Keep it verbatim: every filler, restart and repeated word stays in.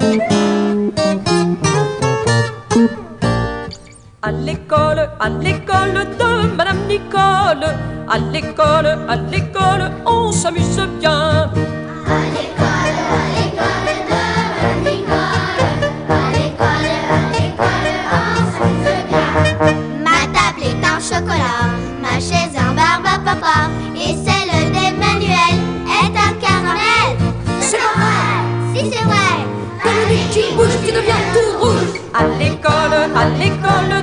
À l'école, à l'école de Madame Nicole, à l'école, à l'école, on s'amuse bien. À l'école, à l'école de Madame Nicole, à l'école, à l'école, on s'amuse bien. Ma table est en chocolat, ma chaise en barbe à papa, et celle d'Emmanuel est en caramel. C'est pas vrai. Si c'est vrai. Dominique qui bouge, qui devient tout rouge. À l'école, à l'école